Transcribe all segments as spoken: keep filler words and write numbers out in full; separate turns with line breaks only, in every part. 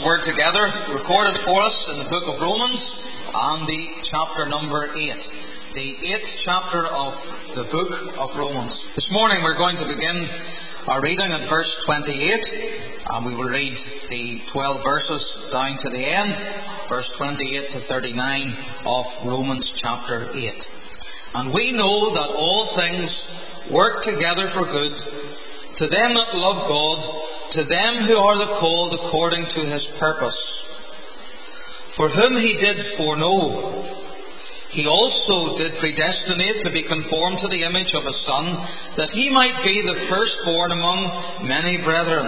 Word together, recorded for us in the book of Romans, and the chapter number eight. The eighth chapter of the book of Romans. This morning we're going to begin our reading at verse twenty-eight, and we will read the twelve verses down to the end, verse twenty-eight to thirty-nine of Romans chapter eight. And we know that all things work together for good to them that love God, to them who are the called according to his purpose. For whom he did foreknow, he also did predestinate to be conformed to the image of his Son, that he might be the firstborn among many brethren.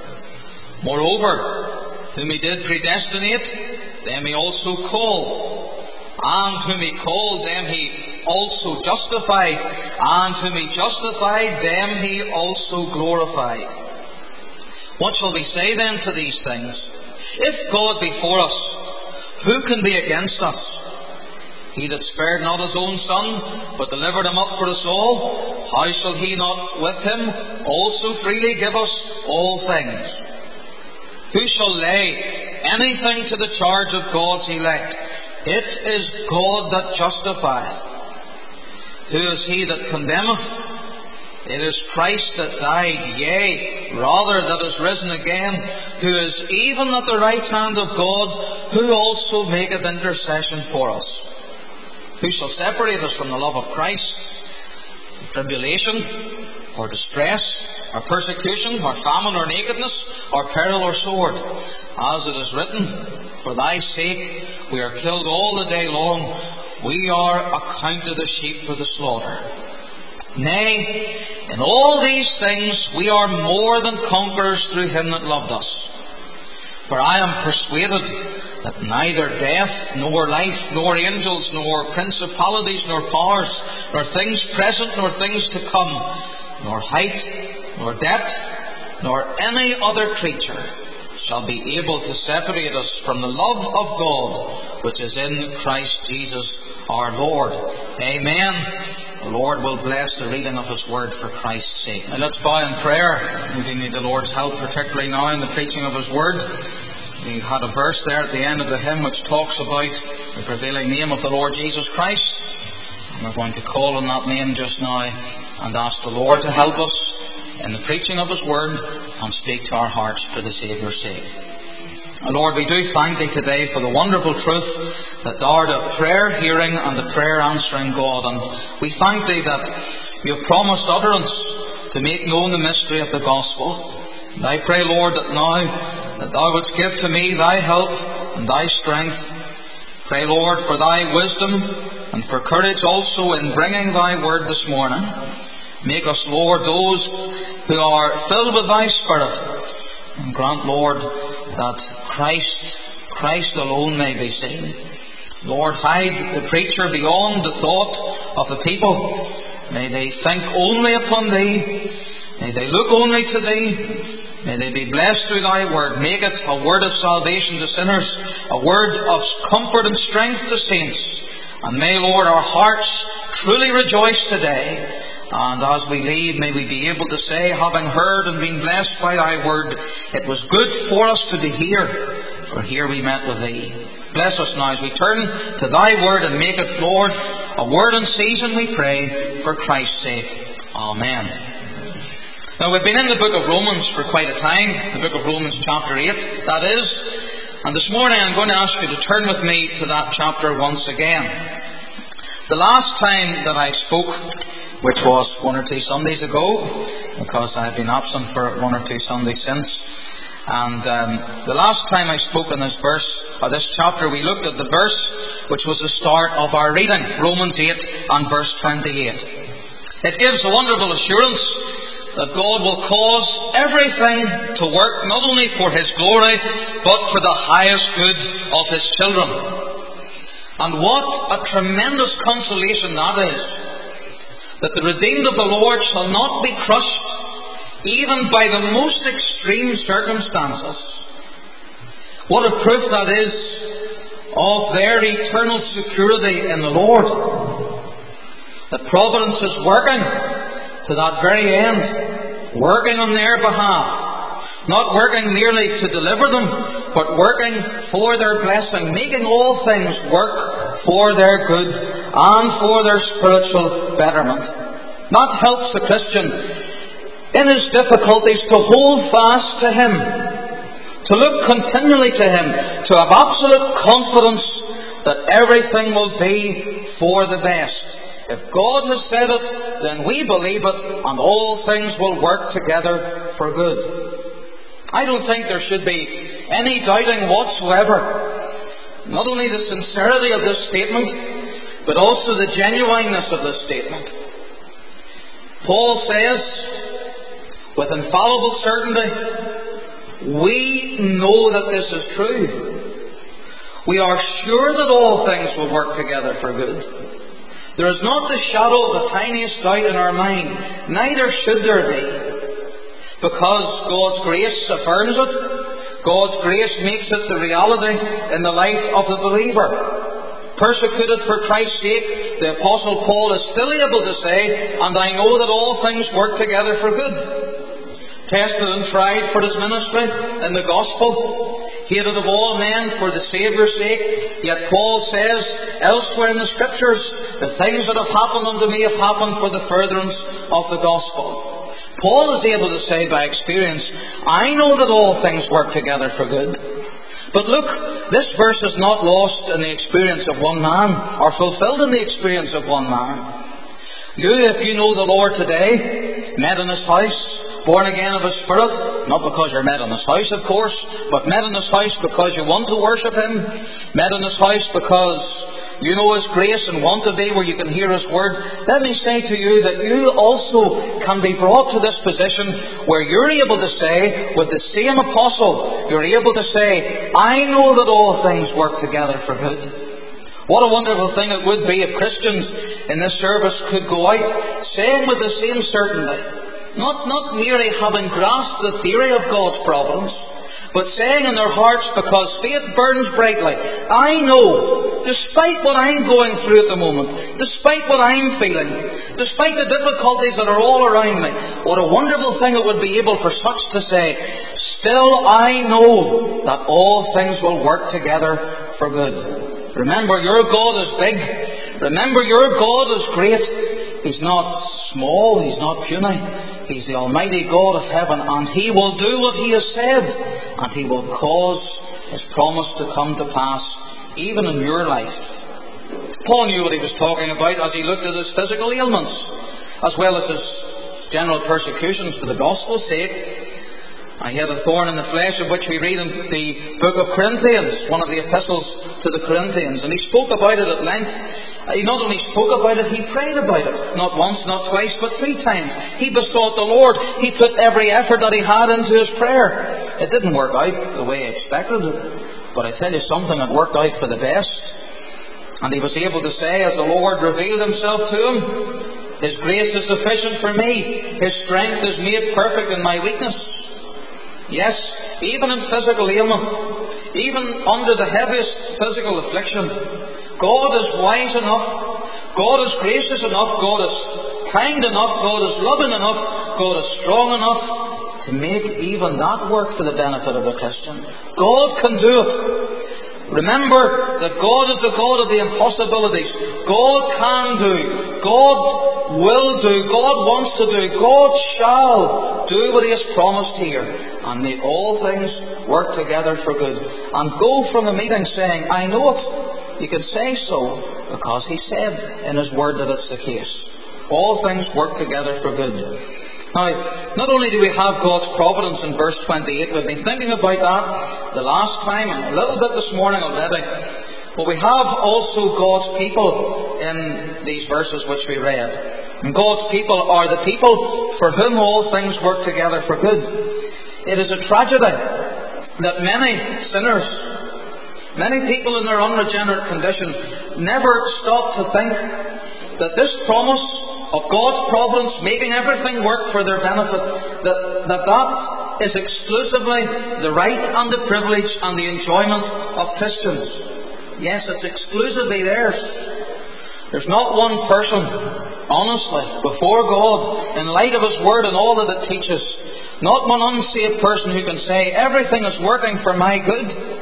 Moreover, whom he did predestinate, them he also called. And whom he called, them he also justified. And whom he justified, them he also glorified. What shall we say then to these things? If God be for us, who can be against us? He that spared not his own Son, but delivered him up for us all, how shall he not with him also freely give us all things? Who shall lay anything to the charge of God's elect? It is God that justifieth. Who is he that condemneth? It is Christ that died, yea, rather that is risen again, who is even at the right hand of God, who also maketh intercession for us. Who shall separate us from the love of Christ? Tribulation, or distress, or persecution, or famine, or nakedness, or peril, or sword? As it is written, for thy sake we are killed all the day long, we are accounted as sheep for the slaughter. Nay, in all these things we are more than conquerors through him that loved us. For I am persuaded that neither death, nor life, nor angels, nor principalities, nor powers, nor things present, nor things to come, nor height, nor depth, nor any other creature shall be able to separate us from the love of God, which is in Christ Jesus our Lord. Amen. The Lord will bless the reading of His Word for Christ's sake. Now let's bow in prayer. We do need the Lord's help, particularly now in the preaching of His Word. We had a verse there at the end of the hymn which talks about the prevailing name of the Lord Jesus Christ. And we're going to call on that name just now and ask the Lord to help us in the preaching of His Word and speak to our hearts for the Saviour's sake. Lord, we do thank Thee today for the wonderful truth that Thou art a prayer hearing and a prayer answering God. And we thank Thee that You have promised utterance to make known the mystery of the gospel. And I pray, Lord, that now that Thou wouldst give to me Thy help and Thy strength. Pray, Lord, for Thy wisdom and for courage also in bringing Thy word this morning. Make us, Lord, those who are filled with Thy Spirit. And grant, Lord, that Christ, Christ alone may be seen. Lord, hide the preacher beyond the thought of the people. May they think only upon Thee. May they look only to Thee. May they be blessed through Thy word. Make it a word of salvation to sinners, a word of comfort and strength to saints. And may, Lord, our hearts truly rejoice today. And as we leave, may we be able to say, having heard and been blessed by Thy word, it was good for us to be here, for here we met with Thee. Bless us now as we turn to Thy word and make it, Lord, a word in season, we pray, for Christ's sake. Amen. Now, we've been in the book of Romans for quite a time, the book of Romans chapter eight, that is. And this morning I'm going to ask you to turn with me to that chapter once again. The last time that I spoke, which was one or two Sundays ago, because I've been absent for one or two Sundays since. And um, the last time I spoke in this verse, or this chapter, we looked at the verse which was the start of our reading, Romans eight and verse twenty-eight. It gives a wonderful assurance that God will cause everything to work not only for His glory, but for the highest good of His children. And what a tremendous consolation that is, that the redeemed of the Lord shall not be crushed even by the most extreme circumstances. What a proof that is of their eternal security in the Lord. That providence is working to that very end, working on their behalf, Not working merely to deliver them, but working for their blessing, making all things work for their good and for their spiritual betterment. That helps the Christian in his difficulties to hold fast to Him, to look continually to Him, to have absolute confidence that everything will be for the best. If God has said it, then we believe it, and all things will work together for good. I don't think there should be any doubting whatsoever. Not only the sincerity of this statement, but also the genuineness of this statement. Paul says, with infallible certainty, we know that this is true. We are sure that all things will work together for good. There is not the shadow of the tiniest doubt in our mind, neither should there be. Because God's grace affirms it, God's grace makes it the reality in the life of the believer. Persecuted for Christ's sake, the Apostle Paul is still able to say, and I know that all things work together for good. Tested and tried for his ministry in the gospel, hated of all men for the Saviour's sake, yet Paul says elsewhere in the Scriptures, the things that have happened unto me have happened for the furtherance of the gospel. Paul is able to say by experience, I know that all things work together for good. But look, this verse is not lost in the experience of one man, or fulfilled in the experience of one man. You, if you know the Lord today, met in His house, born again of His Spirit, not because you're met in His house, of course, but met in His house because you want to worship Him, met in His house because you know His grace and want to be where you can hear His word. Let me say to you that you also can be brought to this position where you're able to say, with the same apostle, you're able to say, I know that all things work together for good. What a wonderful thing it would be if Christians in this service could go out saying with the same certainty, not, not merely having grasped the theory of God's providence, but saying in their hearts, because faith burns brightly, I know, despite what I'm going through at the moment, despite what I'm feeling, despite the difficulties that are all around me, what a wonderful thing it would be able for such to say, still I know that all things will work together for good. Remember, your God is big. Remember, your God is great. He's not small, He's not puny. He's the Almighty God of heaven, and He will do what He has said, and He will cause His promise to come to pass, even in your life. Paul knew what he was talking about as he looked at his physical ailments, as well as his general persecutions for the gospel's sake. I had a thorn in the flesh, of which we read in the book of Corinthians, one of the epistles to the Corinthians, and he spoke about it at length. He not only spoke about it, he prayed about it. Not once, not twice, but three times. He besought the Lord. He put every effort that he had into his prayer. It didn't work out the way he expected it. But I tell you something, it worked out for the best. And he was able to say, as the Lord revealed Himself to him, His grace is sufficient for me. His strength is made perfect in my weakness. Yes, even in physical ailment, even under the heaviest physical affliction, God is wise enough, God is gracious enough, God is kind enough, God is loving enough, God is strong enough to make even that work for the benefit of the Christian. God can do it. Remember that God is the God of the impossibilities. God can do, God will do, God wants to do, God shall do what He has promised here, and make all things work together for good. And go from a meeting saying, I know it. You can say so because He said in His word that it's the case. All things work together for good. Now, not only do we have God's providence in verse twenty-eight, we've been thinking about that the last time and a little bit this morning already, but we have also God's people in these verses which we read. And God's people are the people for whom all things work together for good. It is a tragedy that many sinners, many people in their unregenerate condition, never stop to think that this promise of God's providence making everything work for their benefit, that, that that is exclusively the right and the privilege and the enjoyment of Christians. Yes, it's exclusively theirs. There's not one person, honestly, before God, in light of His Word and all that it teaches, Not one unsaved person who can say, everything is working for my good.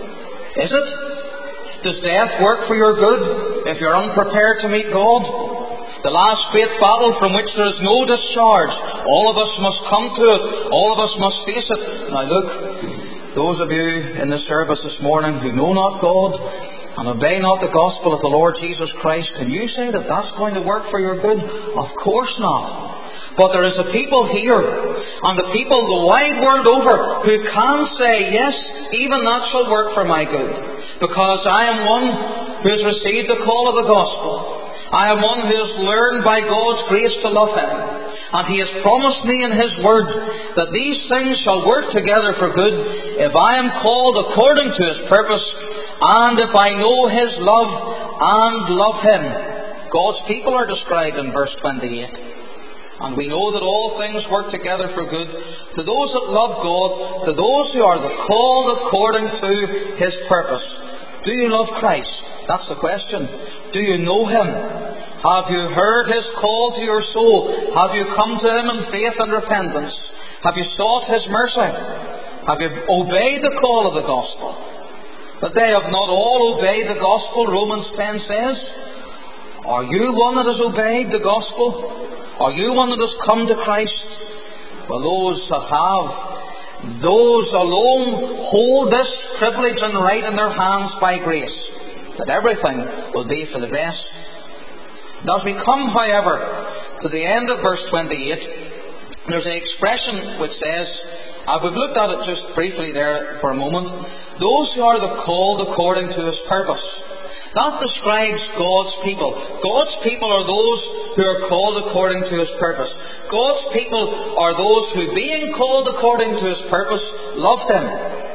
Is it? Does death work for your good if you're unprepared to meet God? The last great battle from which there is no discharge. All of us must come to it. All of us must face it. Now look, those of you in the service this morning who know not God and obey not the gospel of the Lord Jesus Christ, can you say that that's going to work for your good? Of course not. But there is a people here, and the people the wide world over, who can say, yes, even that shall work for my good. Because I am one who has received the call of the gospel. I am one who has learned by God's grace to love Him. And He has promised me in His word that these things shall work together for good if I am called according to His purpose, and if I know His love and love Him. God's people are described in verse twenty-eight. And we know that all things work together for good to those that love God, to those who are the called according to His purpose. Do you love Christ? That's the question. Do you know Him? Have you heard His call to your soul? Have you come to Him in faith and repentance? Have you sought His mercy? Have you obeyed the call of the gospel? But they have not all obeyed the gospel, Romans ten says. Are you one that has obeyed the gospel? Are you one that has come to Christ? Well, those that have, those alone hold this privilege and right in their hands by grace, that everything will be for the best. And as we come, however, to the end of verse twenty-eight, there's an expression which says, uh, we've looked at it just briefly there for a moment, those who are the called according to His purpose. That describes God's people. God's people are those who are called according to His purpose. God's people are those who, being called according to His purpose, love Him.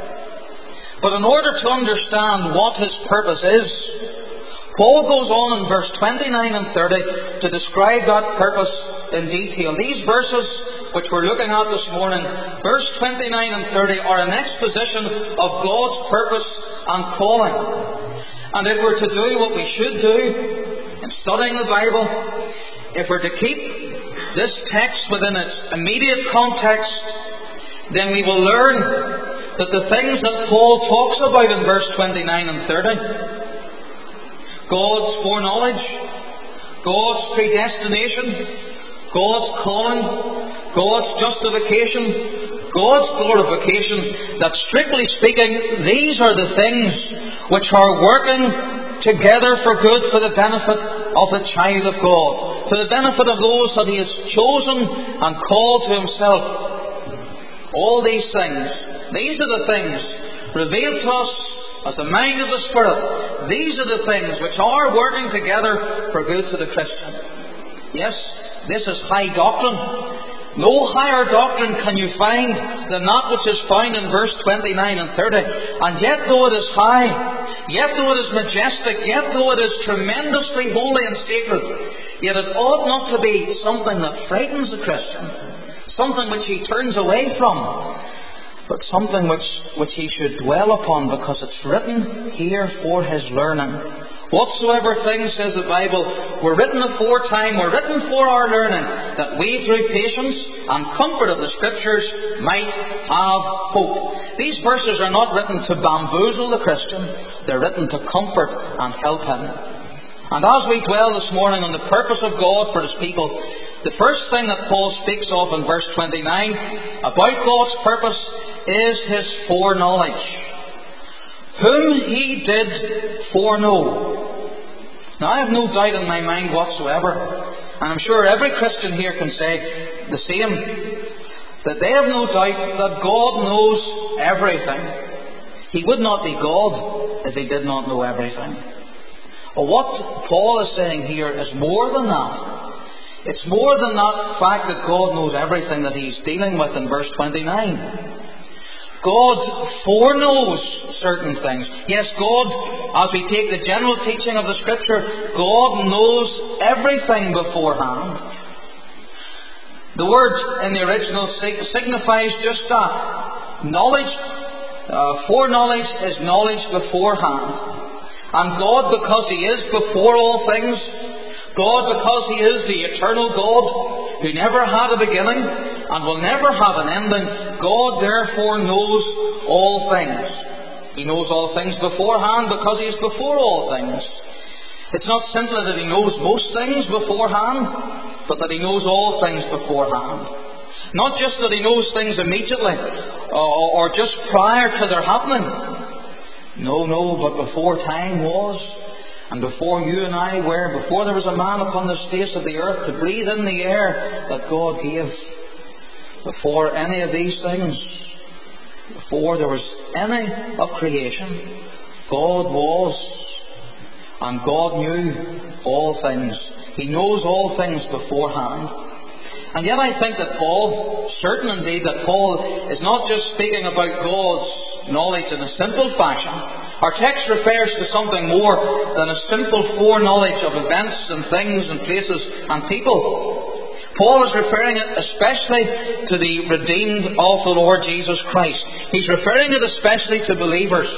But in order to understand what His purpose is, Paul goes on in verse twenty-nine and thirty to describe that purpose in detail. These verses which we're looking at this morning, verse twenty-nine and thirty, are an exposition of God's purpose and calling. And if we're to do what we should do in studying the Bible, if we're to keep this text within its immediate context, then we will learn that the things that Paul talks about in verse twenty-nine and thirty, God's foreknowledge, God's predestination, God's calling, God's justification, God's glorification, that strictly speaking, these are the things which are working together for good for the benefit of the child of God, for the benefit of those that He has chosen and called to Himself. All these things, these are the things revealed to us as the mind of the Spirit. These are the things which are working together for good to the Christian. Yes, this is high doctrine. No higher doctrine can you find than that which is found in verse twenty-nine and thirty. And yet though it is high, yet though it is majestic, yet though it is tremendously holy and sacred, yet it ought not to be something that frightens the Christian, something which he turns away from, but something which, which he should dwell upon, because it's written here for his learning. Whatsoever things, says the Bible, were written aforetime, were written for our learning, that we through patience and comfort of the Scriptures might have hope. These verses are not written to bamboozle the Christian, they're written to comfort and help him. And as we dwell this morning on the purpose of God for His people, the first thing that Paul speaks of in verse twenty-nine about God's purpose is His foreknowledge. Whom He did foreknow. Now, I have no doubt in my mind whatsoever, and I'm sure every Christian here can say the same, that they have no doubt that God knows everything. He would not be God if He did not know everything. But what Paul is saying here is more than that. It's more than that fact that God knows everything that he's dealing with in verse twenty-nine. God foreknows certain things. Yes, God, as we take the general teaching of the Scripture, God knows everything beforehand. The word in the original signifies just that. Knowledge, uh, foreknowledge is knowledge beforehand. And God, because He is before all things, God, because He is the eternal God, who never had a beginning and will never have an ending, God therefore knows all things. He knows all things beforehand because He is before all things. It's not simply that He knows most things beforehand, but that He knows all things beforehand. Not just that He knows things immediately or just prior to their happening. No, no, but before time was, and before you and I were, before there was a man upon the face of the earth to breathe in the air that God gave, before any of these things, before there was any of creation, God was, and God knew all things. He knows all things beforehand. And yet I think that Paul, certain indeed that Paul is not just speaking about God's knowledge in a simple fashion. Our text refers to something more than a simple foreknowledge of events and things and places and people. Paul is referring it especially to the redeemed of the Lord Jesus Christ. He's referring it especially to believers.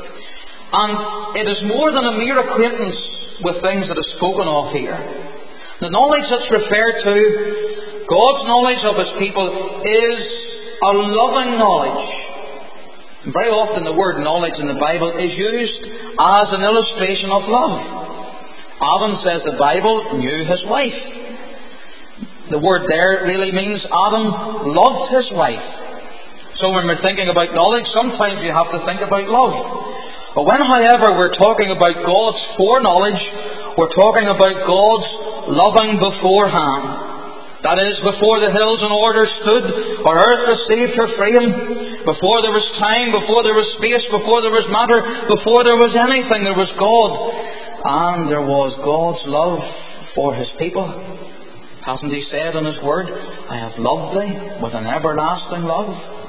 And it is more than a mere acquaintance with things that is spoken of here. The knowledge that's referred to, God's knowledge of His people, is a loving knowledge. And very often the word knowledge in the Bible is used as an illustration of love. Adam, says the Bible, knew his wife. The word there really means Adam loved his wife. So when we're thinking about knowledge, sometimes you have to think about love. But when, however, we're talking about God's foreknowledge, we're talking about God's loving beforehand. That is, before the hills and orders stood, or earth received her freedom, before there was time, before there was space, before there was matter, before there was anything, there was God. And there was God's love for His people. Hasn't He said in His Word, I have loved thee with an everlasting love?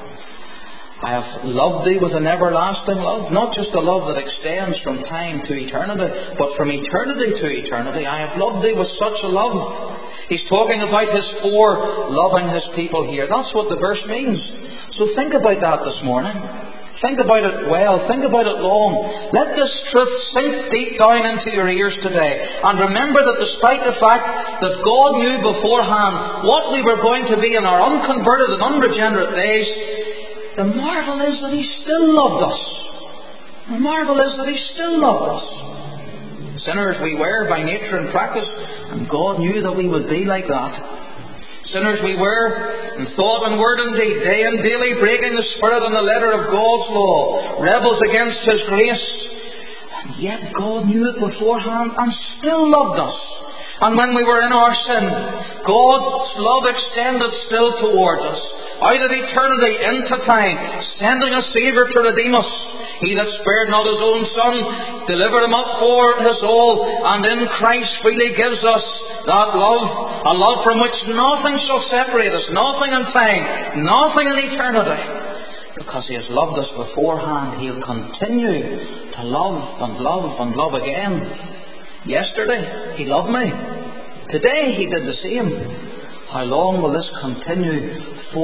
I have loved thee with an everlasting love. Not just a love that extends from time to eternity, but from eternity to eternity. I have loved thee with such a love. He's talking about His fore loving His people here. That's what the verse means. So think about that this morning. Think about it well. Think about it long. Let this truth sink deep down into your ears today. And remember that despite the fact that God knew beforehand what we were going to be in our unconverted and unregenerate days, the marvel is that He still loved us. The marvel is that He still loved us. Sinners we were by nature and practice, and God knew that we would be like that. Sinners we were in thought and word and deed, day and daily breaking the spirit and the letter of God's law, rebels against His grace. And yet God knew it beforehand and still loved us. And when we were in our sin, God's love extended still towards us, out of eternity into time, sending a Saviour to redeem us. He that spared not His own Son, delivered Him up for us all, and in Christ freely gives us that love, a love from which nothing shall separate us, nothing in time, nothing in eternity. Because He has loved us beforehand, He'll continue to love and love and love again. Yesterday, He loved me. Today, He did the same. How long will this continue?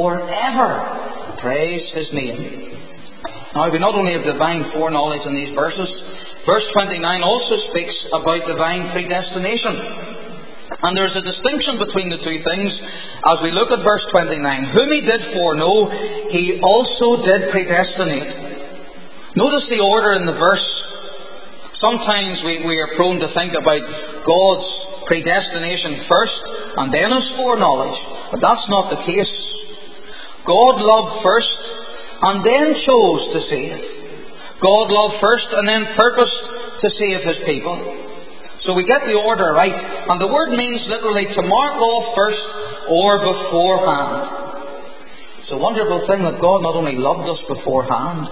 Forever. Praise His name. Now, we not only have divine foreknowledge in these verses, verse twenty-nine also speaks about divine predestination. And there's a distinction between the two things as we look at verse twenty-nine. Whom He did foreknow, He also did predestinate. Notice the order in the verse. Sometimes we, we are prone to think about God's predestination first and then His foreknowledge. But that's not the case. God loved first and then chose to save. God loved first and then purposed to save His people. So we get the order right. And the word means literally to mark off first or beforehand. It's a wonderful thing that God not only loved us beforehand,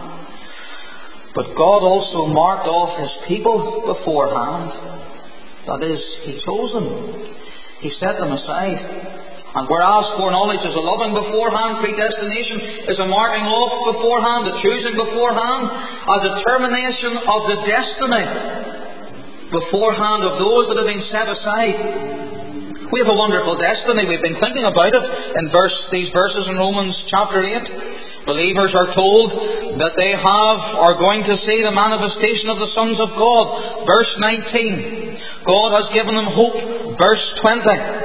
but God also marked off His people beforehand. That is, He chose them. He set them aside. And whereas foreknowledge is a loving beforehand, predestination is a marking off beforehand, a choosing beforehand, a determination of the destiny beforehand of those that have been set aside. We have a wonderful destiny. We've been thinking about it in verse, these verses in Romans chapter eight. Believers are told that they have, are going to see the manifestation of the sons of God. Verse nineteen. God has given them hope. Verse twenty.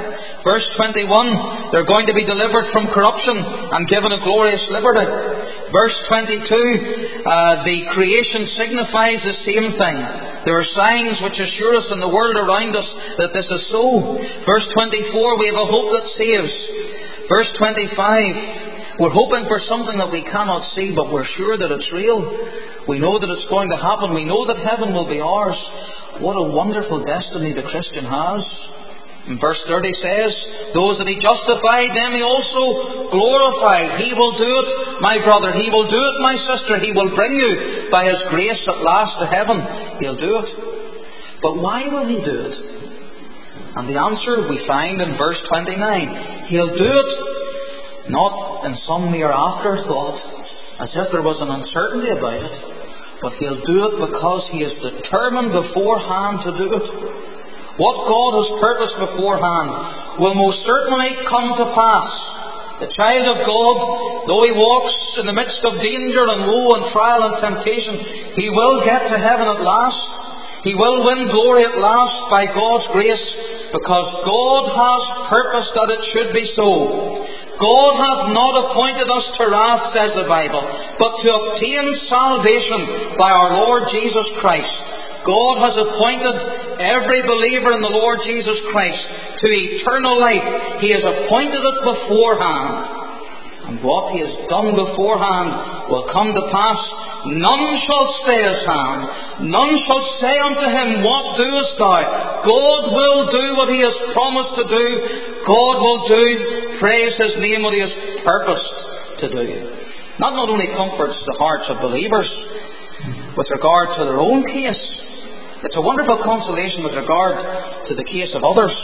Verse twenty-one, they're going to be delivered from corruption and given a glorious liberty. Verse twenty-two, uh, the creation signifies the same thing. There are signs which assure us in the world around us that this is so. Verse twenty-four, we have a hope that saves. Verse twenty-five, we're hoping for something that we cannot see, but we're sure that it's real. We know that it's going to happen. We know that heaven will be ours. What a wonderful destiny the Christian has. And verse thirty says, those that He justified, them He also glorified. He will do it, my brother. He will do it, my sister. He will bring you by His grace at last to heaven. He'll do it. But why will He do it? And the answer we find in verse twenty-nine. He'll do it not in some mere afterthought, as if there was an uncertainty about it, but He'll do it because He is determined beforehand to do it. What God has purposed beforehand will most certainly come to pass. The child of God, though he walks in the midst of danger and woe and trial and temptation, he will get to heaven at last. He will win glory at last by God's grace, because God has purposed that it should be so. God hath not appointed us to wrath, says the Bible, but to obtain salvation by our Lord Jesus Christ. God has appointed every believer in the Lord Jesus Christ to eternal life. He has appointed it beforehand. And what He has done beforehand will come to pass. None shall stay His hand. None shall say unto Him, what doest thou? God will do what He has promised to do. God will do, praise His name, what He has purposed to do. That not only comforts the hearts of believers with regard to their own case, it's a wonderful consolation with regard to the case of others.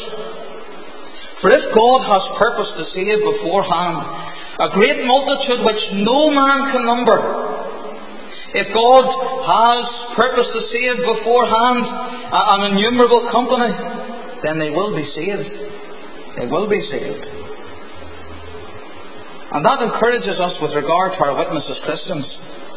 For if God has purposed to save beforehand a great multitude which no man can number, if God has purposed to save beforehand an innumerable company, then they will be saved. They will be saved. And that encourages us with regard to our witness as Christians.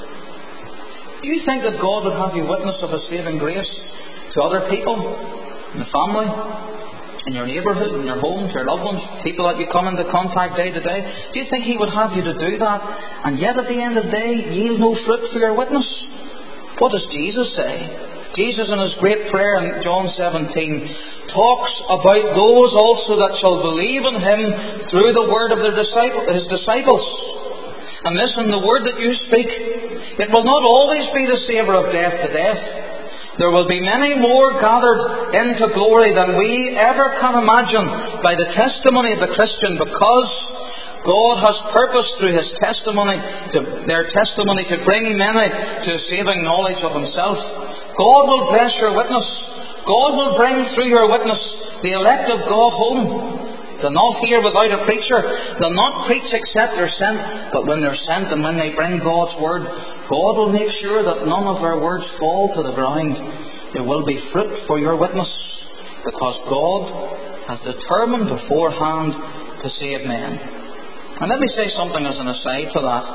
Do you think that God would have you witness of His saving grace to other people, in the family, in your neighbourhood, in your home, to your loved ones, people that you come into contact day to day? Do you think He would have you to do that, and yet at the end of the day yield no fruit for your witness? What does Jesus say? Jesus, in His great prayer in John seventeen, talks about those also that shall believe in Him through the word of their disciple, His disciples. And listen, the word that you speak, it will not always be the savour of death to death. There will be many more gathered into glory than we ever can imagine by the testimony of the Christian, because God has purposed through His testimony, to, their testimony, to bring many to a saving knowledge of Himself. God will bless your witness. God will bring through your witness the elect of God home. They'll not hear without a preacher. They'll not preach except they're sent. But when they're sent and when they bring God's word, God will make sure that none of their words fall to the ground. There will be fruit for your witness, because God has determined beforehand to save men. And let me say something as an aside to that.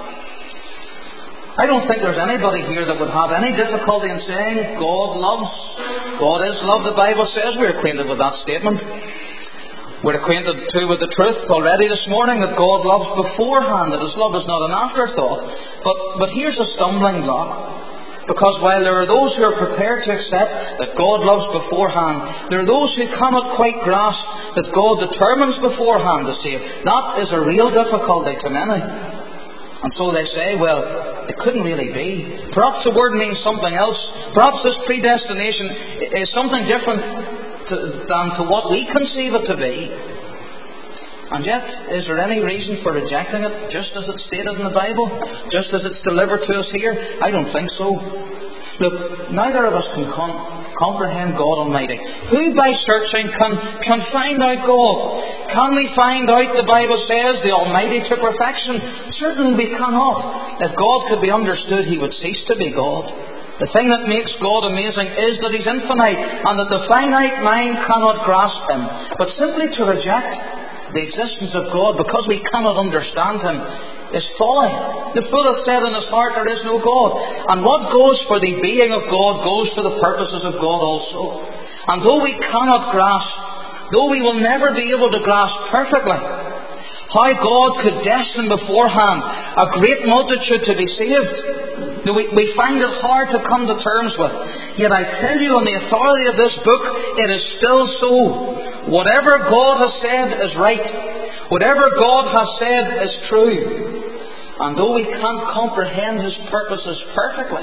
I don't think there's anybody here that would have any difficulty in saying God loves. God is love, the Bible says. We're acquainted with that statement. We're acquainted too with the truth already this morning that God loves beforehand, that His love is not an afterthought. But, but here's a stumbling block. Because while there are those who are prepared to accept that God loves beforehand, there are those who cannot quite grasp that God determines beforehand to save. That is a real difficulty to many. And so they say, well, it couldn't really be. Perhaps the word means something else. Perhaps this predestination is something different to, than to what we conceive it to be. And yet, is there any reason for rejecting it just as it's stated in the Bible? Just as it's delivered to us here? I don't think so. Look, neither of us can con- comprehend God Almighty. Who by searching can, can find out God? Can we find out, the Bible says, the Almighty to perfection? Certainly we cannot. If God could be understood, He would cease to be God. The thing that makes God amazing is that He's infinite, and that the finite mind cannot grasp Him. But simply to reject the existence of God because we cannot understand Him is folly. The fool hath said in his heart, there is no God. And what goes for the being of God goes for the purposes of God also. And though we cannot grasp though we will never be able to grasp perfectly how God could destine beforehand a great multitude to be saved, we, we find it hard to come to terms with. Yet I tell you, on the authority of this book, it is still so. Whatever God has said is right. Whatever God has said is true. And though we can't comprehend His purposes perfectly,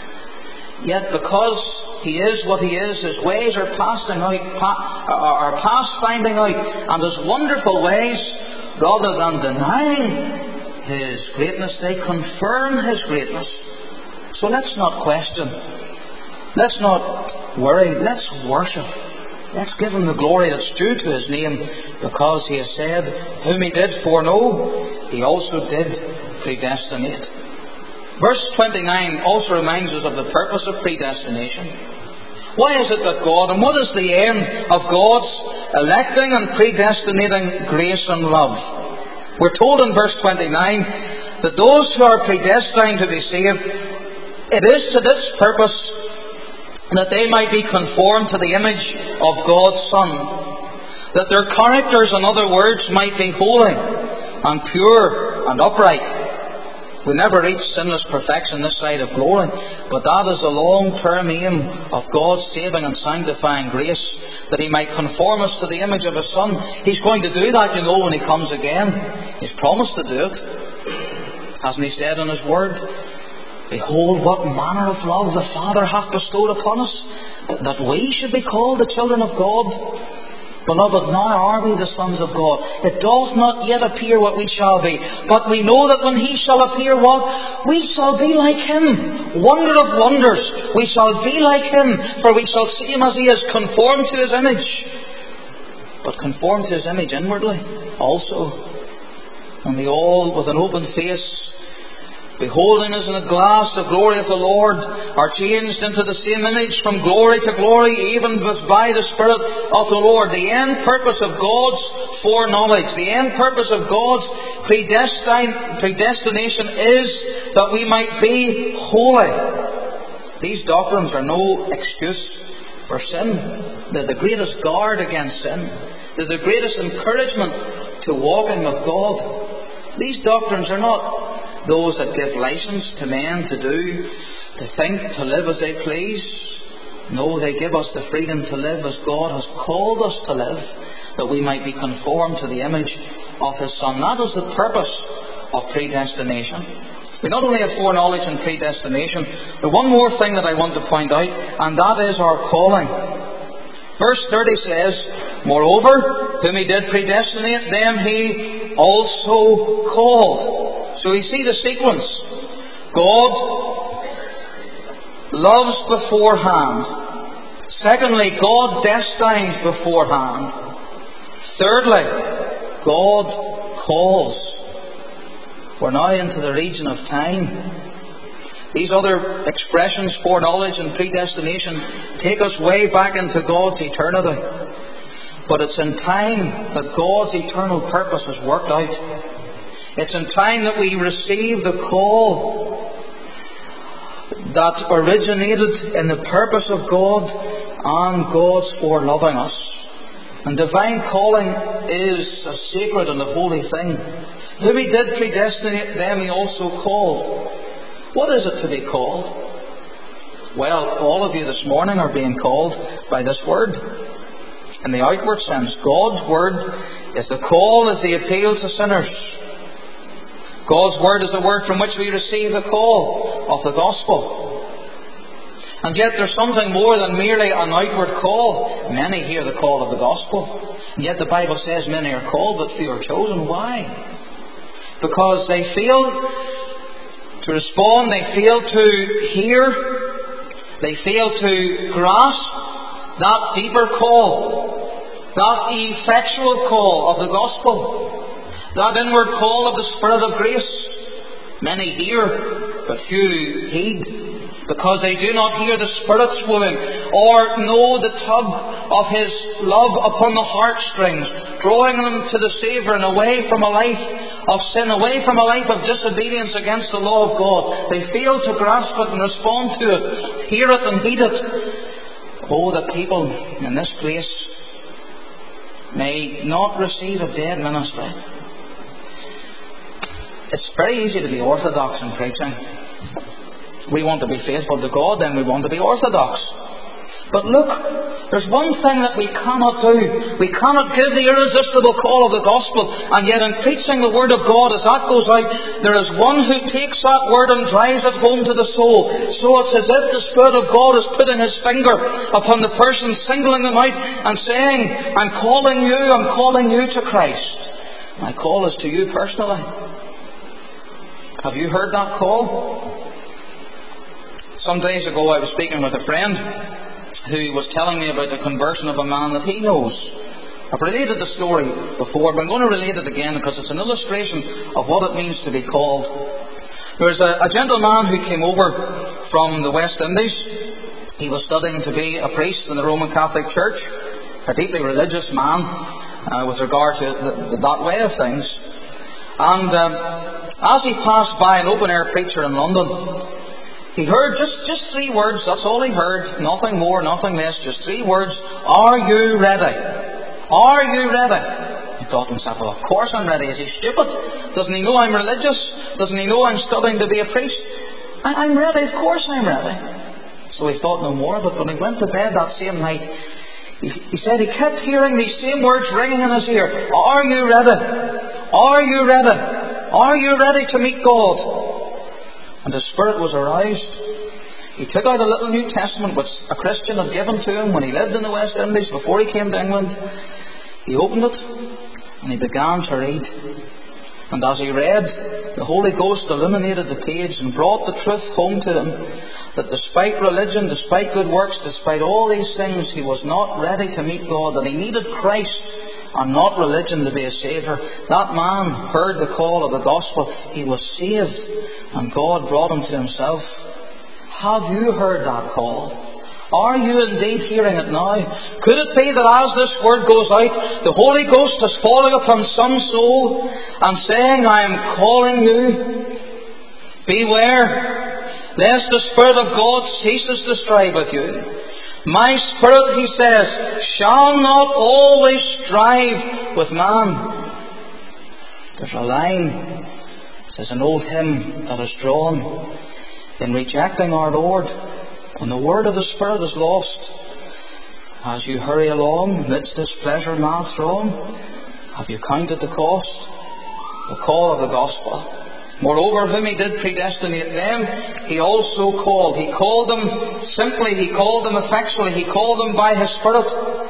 yet because He is what He is, His ways are past, out, are past finding out, and His wonderful ways, rather than denying His greatness, they confirm His greatness. So let's not question. Let's not worry. Let's worship. Let's give Him the glory that's due to His name, because He has said, whom He did foreknow, He also did predestinate. Verse twenty-nine also reminds us of the purpose of predestination. Why is it that God, and what is the end of God's electing and predestinating grace and love? We're told in verse twenty-nine that those who are predestined to be saved, it is to this purpose that they might be conformed to the image of God's Son, that their characters, in other words, might be holy and pure and upright. We never reach sinless perfection this side of glory, but that is the long-term aim of God's saving and sanctifying grace, that He might conform us to the image of His Son. He's going to do that, you know, when He comes again. He's promised to do it. Hasn't He said in His Word, behold, what manner of love the Father hath bestowed upon us, that we should be called the children of God. Beloved, now are we the sons of God. It does not yet appear what we shall be, but we know that when He shall appear, what? We shall be like Him. Wonder of wonders. We shall be like Him, for we shall see Him as He is, conformed to His image. But conformed to His image inwardly also. And we all, with an open face, beholding as in a glass the glory of the Lord, are changed into the same image from glory to glory, even as by the Spirit of the Lord. The end purpose of God's foreknowledge, the end purpose of God's predestin- predestination is that we might be holy. These doctrines are no excuse for sin. They're the greatest guard against sin. They're the greatest encouragement to walking with God. These doctrines are not those that give license to men to do, to think, to live as they please. No, they give us the freedom to live as God has called us to live, that we might be conformed to the image of His Son. That is the purpose of predestination. We not only have foreknowledge and predestination, but one more thing that I want to point out, and that is our calling. Verse thirty says, moreover, whom He did predestinate, them He also called. So we see the sequence. God loves beforehand. Secondly, God destines beforehand. Thirdly, God calls. We're now into the region of time. These other expressions, foreknowledge and predestination, take us way back into God's eternity. But it's in time that God's eternal purpose is worked out. It's in time that we receive the call that originated in the purpose of God and God's foreloving us. And divine calling is a sacred and a holy thing. Whom He did predestinate, them He also called. What is it to be called? Well, all of you this morning are being called by this word. In the outward sense, God's word is the call, is the appeal to sinners. God's word is the word from which we receive the call of the gospel. And yet there's something more than merely an outward call. Many hear the call of the gospel. And yet the Bible says many are called, but few are chosen. Why? Because they fail to respond, they fail to hear, they fail to grasp that deeper call, that effectual call of the gospel. That inward call of the Spirit of grace. Many hear, but few heed, because they do not hear the Spirit's wooing, or know the tug of His love upon the heartstrings, drawing them to the Saviour and away from a life of sin, away from a life of disobedience against the law of God. They fail to grasp it and respond to it, hear it and heed it. Oh, the people in this place may not receive a dead ministry. It's very easy to be orthodox in preaching. We want to be faithful to God, then we want to be orthodox. But look, there's one thing that we cannot do. We cannot give the irresistible call of the gospel, and yet in preaching the word of God, as that goes out, there is one who takes that word and drives it home to the soul. So it's as if the Spirit of God is putting His finger upon the person, singling them out and saying, I'm calling you, I'm calling you to Christ. My call is to you personally. Have you heard that call? Some days ago I was speaking with a friend who was telling me about the conversion of a man that he knows. I've related the story before, but I'm going to relate it again because it's an illustration of what it means to be called. There was a, a gentleman who came over from the West Indies. He was studying to be a priest in the Roman Catholic Church, a deeply religious man uh, with regard to the, the, that way of things. And um, as he passed by an open-air preacher in London, he heard just, just three words. That's all he heard. Nothing more, nothing less. Just three words. Are you ready? Are you ready? He thought to himself, well, of course I'm ready. Is he stupid? Doesn't he know I'm religious? Doesn't he know I'm studying to be a priest? I, I'm ready. Of course I'm ready. So he thought no more. But when he went to bed that same night, he, he said he kept hearing these same words ringing in his ear. Are you ready? Are you ready? Are you ready to meet God? And his spirit was aroused. He took out a little New Testament which a Christian had given to him when he lived in the West Indies before he came to England. He opened it and he began to read. And as he read, the Holy Ghost illuminated the page and brought the truth home to him that despite religion, despite good works, despite all these things, he was not ready to meet God, that he needed Christ and not religion to be a saviour. That man heard the call of the gospel. He was saved. And God brought him to Himself. Have you heard that call? Are you indeed hearing it now? Could it be that as this word goes out, the Holy Ghost is falling upon some soul and saying, I am calling you? Beware, lest the Spirit of God ceases to strive with you. My spirit, He says, shall not always strive with man. There's a line. There's an old hymn that is drawn. In rejecting our Lord, when the word of the Spirit is lost, as you hurry along amidst this pleasure-mad throng, have you counted the cost? The call of the gospel. Moreover, whom He did predestinate, them He also called. He called them simply, He called them effectually, He called them by His Spirit.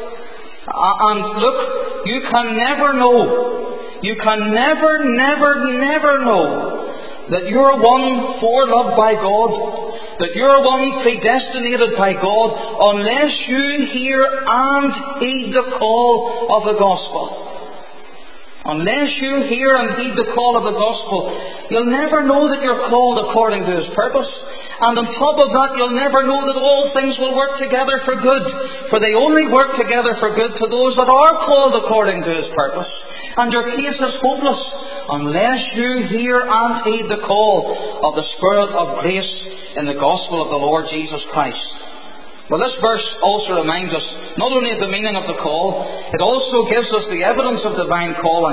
And look, you can never know, you can never, never, never know that you're one foreloved by God, that you're one predestinated by God, unless you hear and heed the call of the gospel. Unless you hear and heed the call of the gospel, you'll never know that you're called according to His purpose. And on top of that, you'll never know that all things will work together for good. For they only work together for good to those that are called according to His purpose. And your case is hopeless unless you hear and heed the call of the Spirit of grace in the gospel of the Lord Jesus Christ. Well, this verse also reminds us not only of the meaning of the call, it also gives us the evidence of divine calling.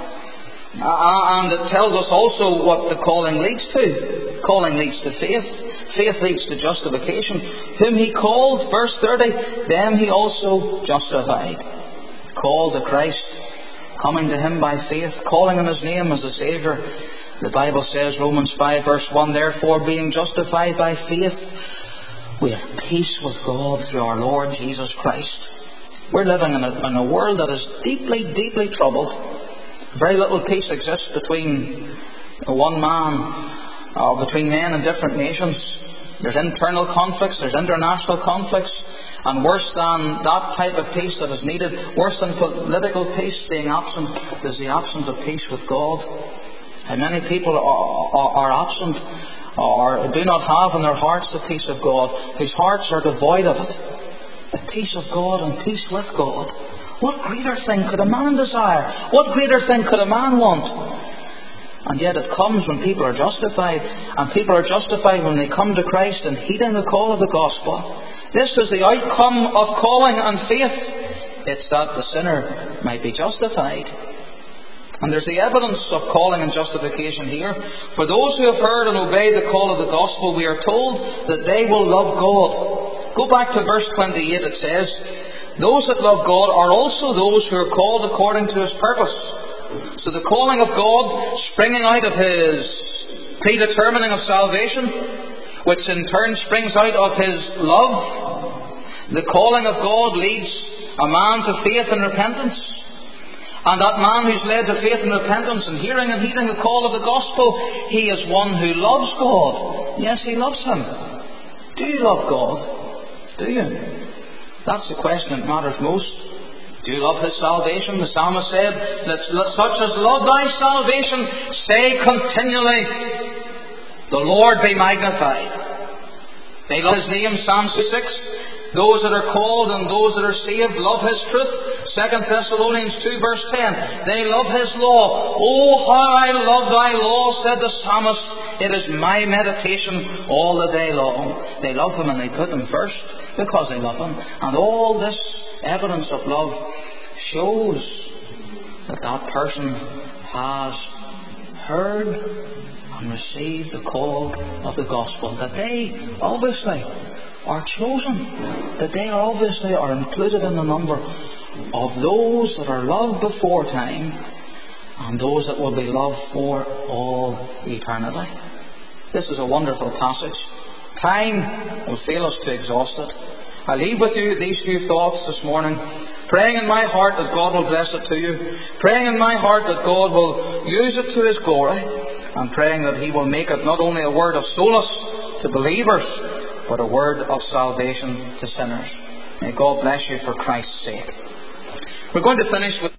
Uh, and it tells us also what the calling leads to. Calling leads to faith. Faith leads to justification. Whom He called, verse thirty, them He also justified. Called to Christ, coming to Him by faith, calling on His name as a Saviour. The Bible says, Romans five verse one, therefore being justified by faith, we have peace with God through our Lord Jesus Christ. We're living in a, in a world that is deeply, deeply troubled. Very little peace exists between one man, or between men in different nations. There's internal conflicts, there's international conflicts, and worse than that type of peace that is needed, worse than political peace being absent, is the absence of peace with God. How many people are, are, are absent or do not have in their hearts the peace of God, whose hearts are devoid of it. The peace of God and peace with God. What greater thing could a man desire? What greater thing could a man want? And yet it comes when people are justified, and people are justified when they come to Christ and heeding the call of the gospel. This is the outcome of calling and faith. It's that the sinner might be justified. And there's the evidence of calling and justification here. For those who have heard and obeyed the call of the gospel, we are told that they will love God. Go back to verse twenty-eight. It says, those that love God are also those who are called according to His purpose. So the calling of God, springing out of His predetermining of salvation, which in turn springs out of His love. The calling of God leads a man to faith and repentance. And that man who's led to faith and repentance and hearing and heeding the call of the gospel, he is one who loves God. Yes, he loves Him. Do you love God? Do you? That's the question that matters most. Do you love His salvation? The psalmist said that such as love Thy salvation say continually, the Lord be magnified. They love His name, Psalm six. Those that are called and those that are saved love His truth. Second Thessalonians two verse ten. They love His law. Oh, how I love Thy law, said the psalmist. It is my meditation all the day long. They love Him and they put Him first because they love Him. And all this evidence of love shows that that person has heard and received the call of the gospel. That they obviously are chosen. That they obviously are included in the number of those that are loved before time and those that will be loved for all eternity. This is a wonderful passage. Time will fail us to exhaust it. I leave with you these few thoughts this morning, praying in my heart that God will bless it to you, praying in my heart that God will use it to His glory, and praying that He will make it not only a word of solace to believers, but a word of salvation to sinners. May God bless you for Christ's sake. We're going to finish with